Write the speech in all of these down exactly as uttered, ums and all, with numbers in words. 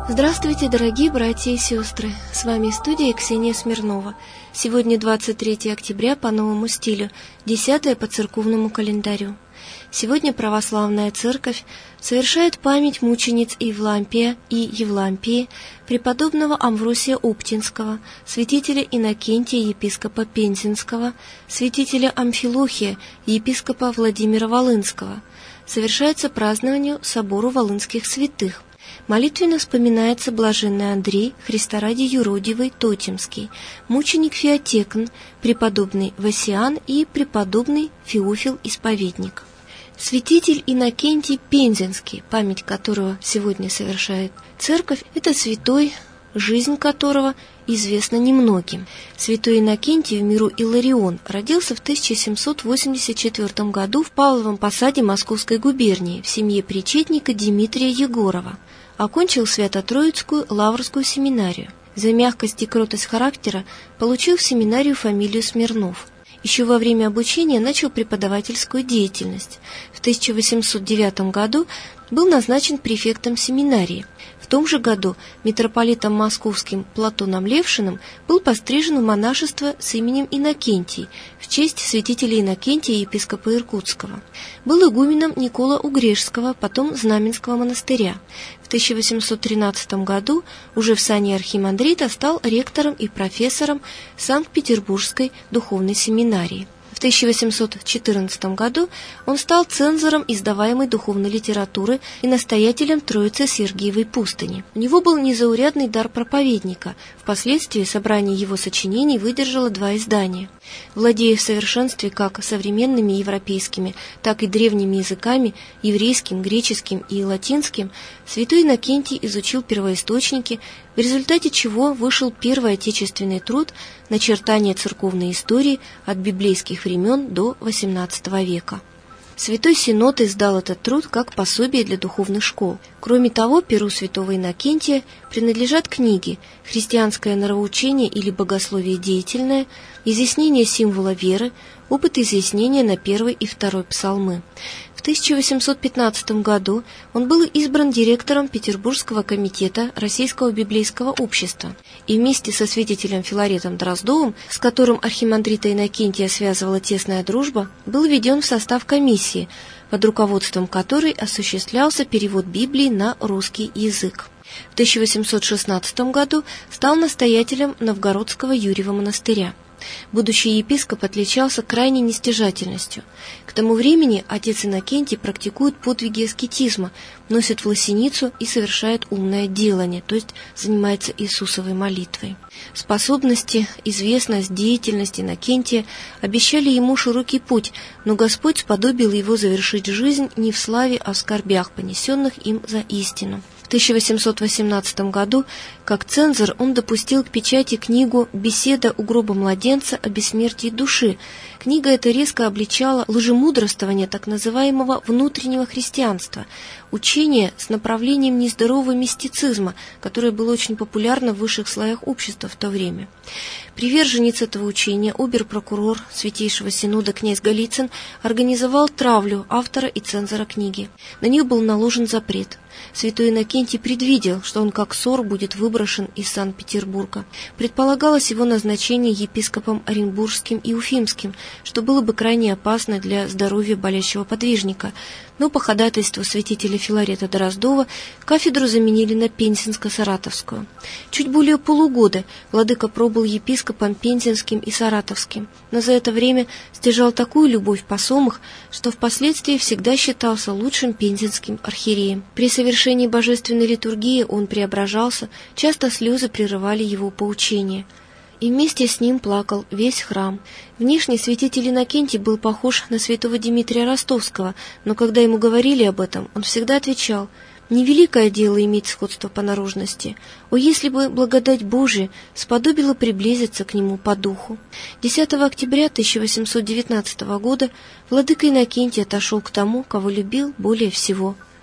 Здравствуйте, дорогие братья и сестры! С вами студия Ксения Смирнова. Сегодня двадцать третьего октября по новому стилю, десятое по церковному календарю. Сегодня православная церковь совершает память мучениц Евлампия и Евлампии, преподобного Амвросия Оптинского, святителя Иннокентия, епископа Пензенского, святителя Амфилохия, епископа Владимира Волынского. Совершается празднование собору волынских святых. Молитвенно вспоминается блаженный Андрей, Христа ради юродивый, Тотемский, мученик Феотекн, преподобный Васиан и преподобный Феофил Исповедник. Святитель Иннокентий Пензенский, память которого сегодня совершает церковь, это святой, жизнь которого известна немногим. Святой Иннокентий в миру Иларион родился в тысяча семьсот восемьдесят четвёртом году в Павловом Посаде Московской губернии в семье причетника Дмитрия Егорова. Окончил Свято-Троицкую Лаврскую семинарию. За мягкость и кротость характера получил в семинарию фамилию Смирнов. Еще во время обучения начал преподавательскую деятельность. В тысяча восемьсот девятом году был назначен префектом семинарии. В том же году митрополитом московским Платоном Левшиным был пострижен в монашество с именем Иннокентий в честь святителя Иннокентия, епископа Иркутского. Был игуменом Никола Угрешского, потом Знаменского монастыря. В тысяча восемьсот тринадцатом году уже в сане архимандрита стал ректором и профессором Санкт-Петербургской духовной семинарии. В тысяча восемьсот четырнадцатом году он стал цензором издаваемой духовной литературы и настоятелем Троицы Сергиевой пустыни. У него был незаурядный дар проповедника. Впоследствии собрание его сочинений выдержало два издания. Владея в совершенстве как современными европейскими, так и древними языками, еврейским, греческим и латинским, святой Иннокентий изучил первоисточники, в результате чего вышел первый отечественный труд «Начертание церковной истории от библейских времен до восемнадцатого века». Святой Синод издал этот труд как пособие для духовных школ. Кроме того, перу святого Иннокентия принадлежат книги «Христианское нравоучение или богословие деятельное», «Изъяснение символа веры», «Опыт изъяснения на первый и второй псалмы». В тысяча восемьсот пятнадцатом году он был избран директором Петербургского комитета Российского библейского общества и вместе со святителем Филаретом Дроздовым, с которым архимандрита Иннокентия связывала тесная дружба, был введен в состав комиссии, под руководством которой осуществлялся перевод Библии на русский язык. В тысяча восемьсот шестнадцатом году стал настоятелем Новгородского Юрьева монастыря. Будущий епископ отличался крайней нестяжательностью. К тому времени отец Иннокентий практикует подвиги аскетизма, носит власеницу и совершает умное делание, то есть занимается Иисусовой молитвой. Способности, известность, деятельность Иннокентия обещали ему широкий путь, но Господь сподобил его завершить жизнь не в славе, а в скорбях, понесенных им за истину. В тысяча восемьсот восемнадцатом году, как цензор, он допустил к печати книгу «Беседа у гроба младенца о бессмертии души». Книга эта резко обличала лжемудрствование так называемого внутреннего христианства, учение с направлением нездорового мистицизма, которое было очень популярно в высших слоях общества в то время. Приверженец этого учения, обер-прокурор Святейшего Синода князь Голицын, организовал травлю автора и цензора книги. На нее был наложен запрет. Святой Иннокентий предвидел, что он как сор будет выброшен из Санкт-Петербурга. Предполагалось его назначение епископом Оренбургским и Уфимским, что было бы крайне опасно для здоровья болящего подвижника. Но по ходатайству святителя Филарета Дроздова кафедру заменили на Пензенско-Саратовскую. Чуть более полугода владыка пробыл епископом Пензенским и Саратовским, но за это время стяжал такую любовь посомых, что впоследствии всегда считался лучшим пензенским архиереем. При совершении божественной литургии он преображался, часто слезы прерывали его поучение. И вместе с ним плакал весь храм. Внешне святитель Иннокентий был похож на святого Дмитрия Ростовского, но когда ему говорили об этом, он всегда отвечал: «Невеликое дело иметь сходство по наружности. О, если бы благодать Божия сподобила приблизиться к нему по духу». десятого октября тысяча восемьсот девятнадцатого года владыка Иннокентий отошел к тому, кого любил более всего.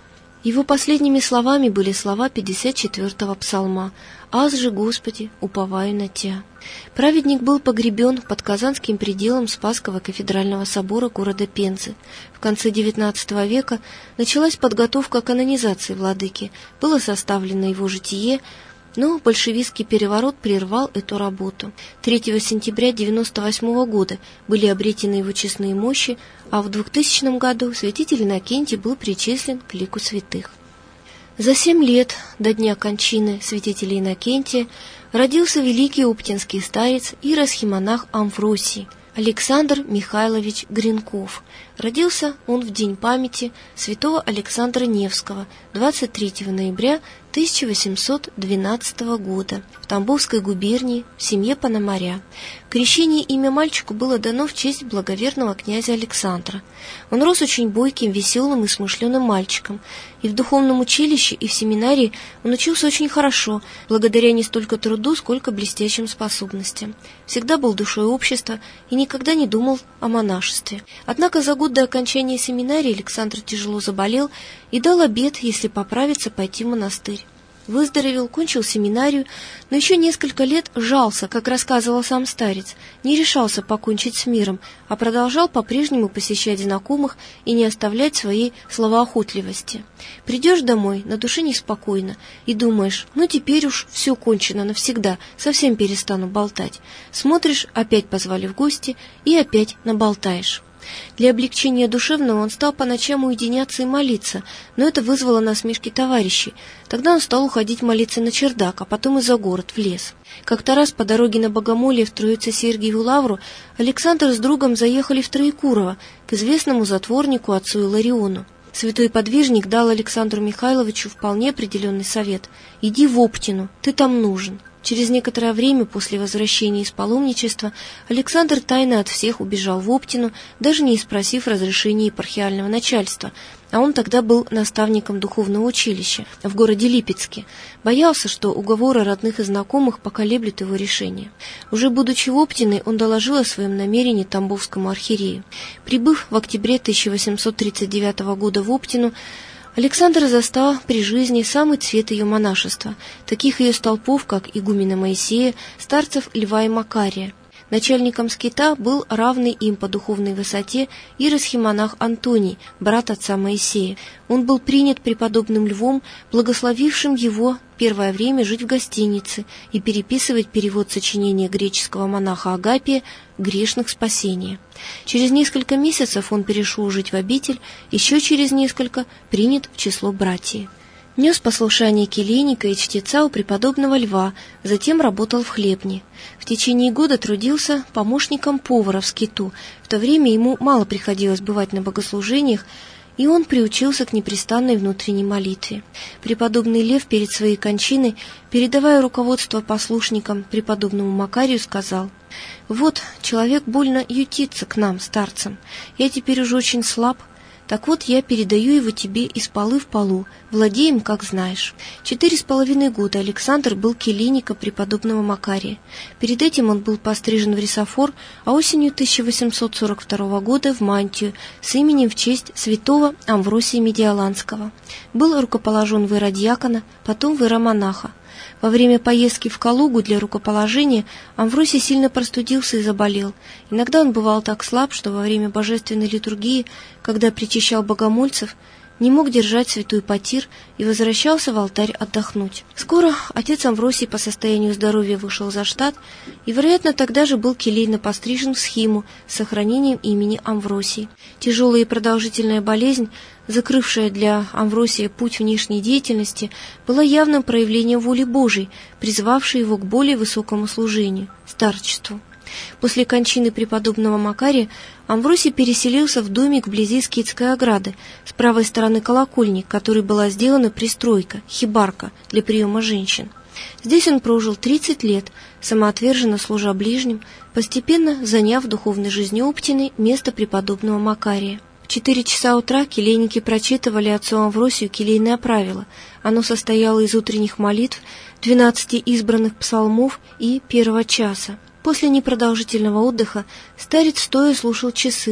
Его последними словами были слова пятьдесят четвёртого псалма «Аз же, Господи, уповаю на Тя». Праведник был погребен под Казанским пределом Спасского кафедрального собора города Пензы. В конце девятнадцатого века началась подготовка к канонизации владыки, было составлено его житие, но большевистский переворот прервал эту работу. третьего сентября девяносто восьмого года были обретены его честные мощи, а в двухтысячном году святитель Иннокентий был причислен к лику святых. За семь лет до дня кончины святителя Иннокентия родился великий оптинский старец иеросхимонах Амвросий Александр Михайлович Гринков. Родился он в день памяти святого Александра Невского, двадцать третьего ноября тысяча восемьсот двенадцатого года в Тамбовской губернии в семье Пономаря. Крещение имя мальчику было дано в честь благоверного князя Александра. Он рос очень бойким, веселым и смышленым мальчиком, и в духовном училище, и в семинарии он учился очень хорошо, благодаря не столько труду, сколько блестящим способностям. Всегда был душой общества и никогда не думал о монашестве. Однако за год до окончания семинарии Александр тяжело заболел и дал обет, если поправится, пойти в монастырь. Выздоровел, кончил семинарию, но еще несколько лет жался, как рассказывал сам старец, не решался покончить с миром, а продолжал по-прежнему посещать знакомых и не оставлять своей словоохотливости. Придешь домой, на душе неспокойно, и думаешь, ну теперь уж все кончено навсегда, совсем перестану болтать. Смотришь, опять позвали в гости, и опять наболтаешь. Для облегчения душевного он стал по ночам уединяться и молиться, но это вызвало насмешки товарищей. Тогда он стал уходить молиться на чердак, а потом и за город, в лес. Как-то раз по дороге на Богомолье в Троице-Сергиеву лавру Александр с другом заехали в Троекурово к известному затворнику отцу Илариону. Святой подвижник дал Александру Михайловичу вполне определенный совет: «Иди в Оптину, ты там нужен». Через некоторое время после возвращения из паломничества Александр тайно от всех убежал в Оптину, даже не спросив разрешения епархиального начальства, а он тогда был наставником духовного училища в городе Липецке. Боялся, что уговоры родных и знакомых поколеблют его решение. Уже будучи в Оптиной, он доложил о своем намерении тамбовскому архиерею. Прибыв в октябре тысяча восемьсот тридцать девятого года в Оптину, Александр застал при жизни самый цвет ее монашества, таких ее столпов, как игумена Моисея, старцев Льва и Макария. Начальником скита был равный им по духовной высоте иеросхимонах Антоний, брат отца Моисея. Он был принят преподобным Львом, благословившим его первое время жить в гостинице и переписывать перевод сочинения греческого монаха Агапия «Грешных спасения». Через несколько месяцев он перешел жить в обитель, еще через несколько принят в число братьев. Нес послушание келейника и чтеца у преподобного Льва, затем работал в хлебне. В течение года трудился помощником повара в скиту. В то время ему мало приходилось бывать на богослужениях, и он приучился к непрестанной внутренней молитве. Преподобный Лев перед своей кончиной, передавая руководство послушникам преподобному Макарию, сказал: «Вот, человек больно ютится к нам, старцам. Я теперь уже очень слаб. Так вот, я передаю его тебе из полы в полу, владеем, как знаешь». Четыре с половиной года Александр был келейником преподобного Макария. Перед этим он был пострижен в рисофор, а осенью тысяча восемьсот сорок второго года в мантию с именем в честь святого Амвросия Медиаланского. Был рукоположен в иеродьякона, потом в иеромонаха. Во время поездки в Калугу для рукоположения Амвросий сильно простудился и заболел. Иногда он бывал так слаб, что во время божественной литургии, когда причащал богомольцев, не мог держать святой потир и возвращался в алтарь отдохнуть. Скоро отец Амвросий по состоянию здоровья вышел за штат и, вероятно, тогда же был келейно пострижен в схиму с сохранением имени Амвросий. Тяжелая и продолжительная болезнь, закрывшая для Амвросия путь внешней деятельности, была явным проявлением воли Божией, призвавшей его к более высокому служению – старчеству. После кончины преподобного Макария Амвросий переселился в домик вблизи Скитской ограды, с правой стороны колокольни, к которой была сделана пристройка, хибарка для приема женщин. Здесь он прожил тридцать лет, самоотверженно служа ближним, постепенно заняв в духовной жизни Оптиной место преподобного Макария. В четыре часа утра келейники прочитывали отцу Амвросию келейное правило. Оно состояло из утренних молитв, двенадцати избранных псалмов и первого часа. После непродолжительного отдыха старец стоя слушал часы,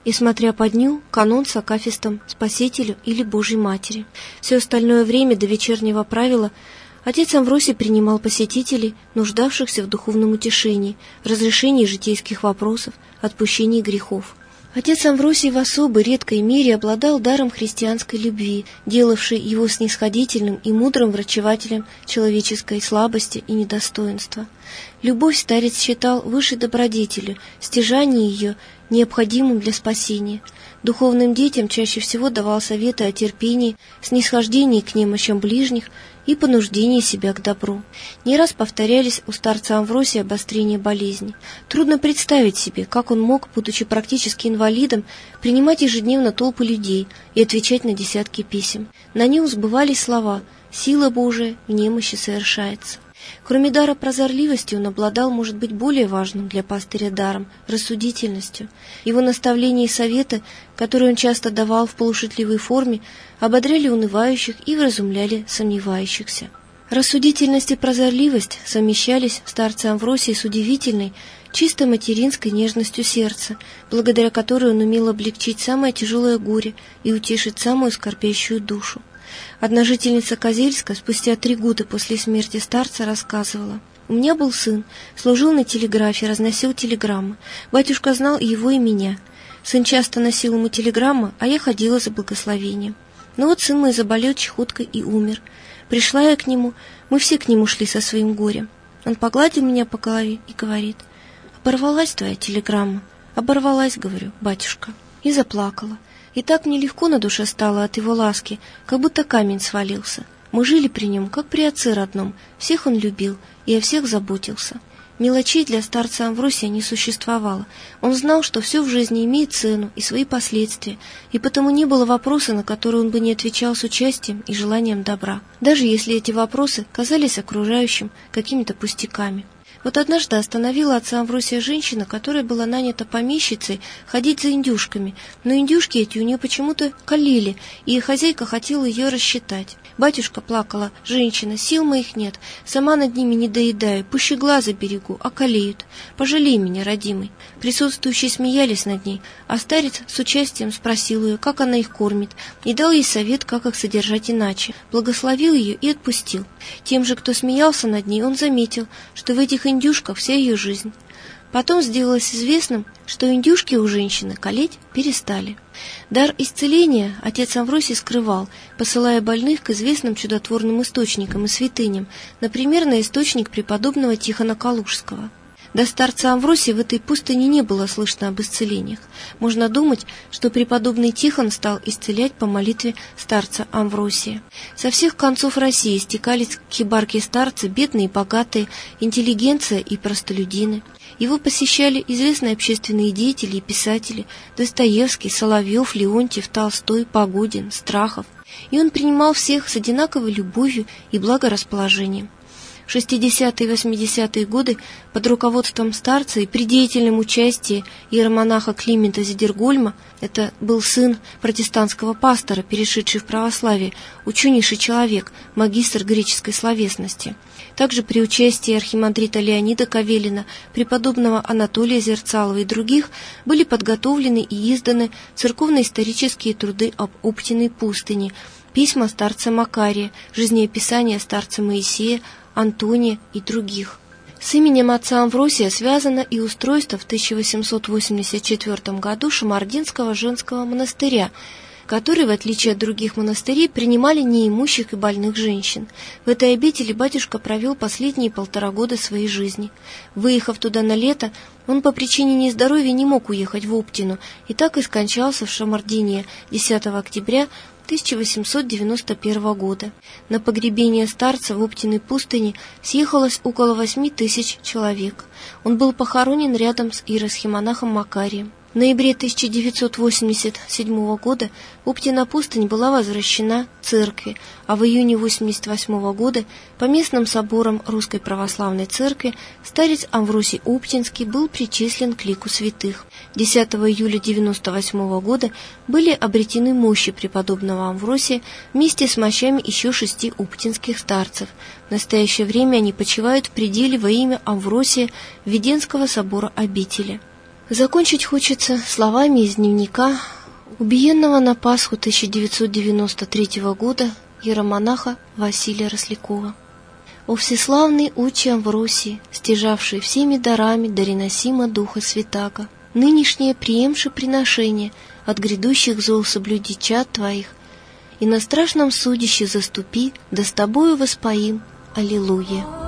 и, смотря по дню, канон с акафистом Спасителю или Божьей Матери. Все остальное время до вечернего правила отец Амвросий принимал посетителей, нуждавшихся в духовном утешении, разрешении житейских вопросов, отпущении грехов. Отец Амвросий в особой, редкой мере обладал даром христианской любви, делавшей его снисходительным и мудрым врачевателем человеческой слабости и недостоинства. Любовь старец считал высшей добродетелью, стяжание ее необходимым для спасения. Духовным детям чаще всего давал советы о терпении, снисхождении к немощам ближних и понуждении себя к добру. Не раз повторялись у старца Амвросия обострения болезни. Трудно представить себе, как он мог, будучи практически инвалидом, принимать ежедневно толпы людей и отвечать на десятки писем. На нем сбывались слова «Сила Божия в немощи совершается». Кроме дара прозорливости, он обладал, может быть, более важным для пастыря даром – рассудительностью. Его наставления и советы, которые он часто давал в полушутливой форме, ободряли унывающих и вразумляли сомневающихся. Рассудительность и прозорливость совмещались в старце Амвросии с удивительной, чисто материнской нежностью сердца, благодаря которой он умел облегчить самое тяжелое горе и утешить самую скорбящую душу. Одна жительница Козельска спустя три года после смерти старца рассказывала: «У меня был сын, служил на телеграфе, разносил телеграммы. Батюшка знал и его, и меня. Сын часто носил ему телеграммы, а я ходила за благословением. Но вот сын мой заболел чехоткой и умер. Пришла я к нему, мы все к нему шли со своим горем. Он погладил меня по голове и говорит: «Оборвалась твоя телеграмма». «Оборвалась, — говорю, — батюшка». И заплакала. И так мне легко на душе стало от его ласки, как будто камень свалился. Мы жили при нем, как при отце родном, всех он любил и о всех заботился. Мелочей для старца Амвросия не существовало. Он знал, что все в жизни имеет цену и свои последствия, и потому не было вопроса, на который он бы не отвечал с участием и желанием добра, даже если эти вопросы казались окружающим какими-то пустяками. Вот однажды остановила отца Амвросия женщина, которая была нанята помещицей ходить за индюшками, но индюшки эти у нее почему-то калили, и хозяйка хотела ее рассчитать. Батюшка, плакала женщина, сил моих нет, сама над ними не доедаю, пуще глаза берегу, а калеют. Пожалей меня, родимый. Присутствующие смеялись над ней, а старец с участием спросил ее, как она их кормит, и дал ей совет, как их содержать иначе, благословил ее и отпустил. Тем же, кто смеялся над ней, он заметил, что в этих индюшках вся ее жизнь. Потом сделалось известным, что индюшки у женщины калеть перестали. Дар исцеления отец Амвросий скрывал, посылая больных к известным чудотворным источникам и святыням, например, на источник преподобного Тихона Калужского. До старца Амвросия в этой пустыне не было слышно об исцелениях. Можно думать, что преподобный Тихон стал исцелять по молитве старца Амвросия. Со всех концов России стекались к хибарке старца бедные и богатые, интеллигенция и простолюдины. Его посещали известные общественные деятели и писатели: Достоевский, Соловьев, Леонтьев, Толстой, Погодин, Страхов. И он принимал всех с одинаковой любовью и благорасположением. В шестидесятые и восьмидесятые годы под руководством старца и при деятельном участии иеромонаха Климента Зидергольма, это был сын протестантского пастора, перешедший в православие, ученейший человек, магистр греческой словесности. Также при участии архимандрита Леонида Кавелина, преподобного Анатолия Зерцалова и других были подготовлены и изданы церковно-исторические труды об Оптиной пустыне, письма старца Макария, жизнеописания старца Моисея, Антония и других. С именем отца Амвросия связано и устройство в тысяча восемьсот восемьдесят четвёртом году Шамардинского женского монастыря, который, в отличие от других монастырей, принимали неимущих и больных женщин. В этой обители батюшка провел последние полтора года своей жизни. Выехав туда на лето, он по причине нездоровья не мог уехать в Оптину и так и скончался в Шамардине десятого октября тысяча восемьсот девяносто первого года. На погребение старца в Оптиной пустыне съехалось около восьми тысяч человек. Он был похоронен рядом с иеросхимонахом Макарием. В ноябре тысяча девятьсот восемьдесят седьмого года Оптина пустынь была возвращена церкви, а в июне восемьдесят восьмого года по местным соборам Русской Православной Церкви старец Амвросий Оптинский был причислен к лику святых. десятого июля девяносто восьмого года были обретены мощи преподобного Амвросия вместе с мощами еще шести оптинских старцев. В настоящее время они почивают в пределе во имя Амвросия Введенского собора обители. Закончить хочется словами из дневника убиенного на Пасху тысяча девятьсот девяносто третьего года иеромонаха Василия Рослякова. «О всеславный отче Амвросий, стяжавший всеми дарами дареносима Духа Святаго, нынешнее приемши приношение от грядущих зол соблюди чад Твоих, и на страшном судище заступи, да с Тобою воспоим. Аллилуйя!»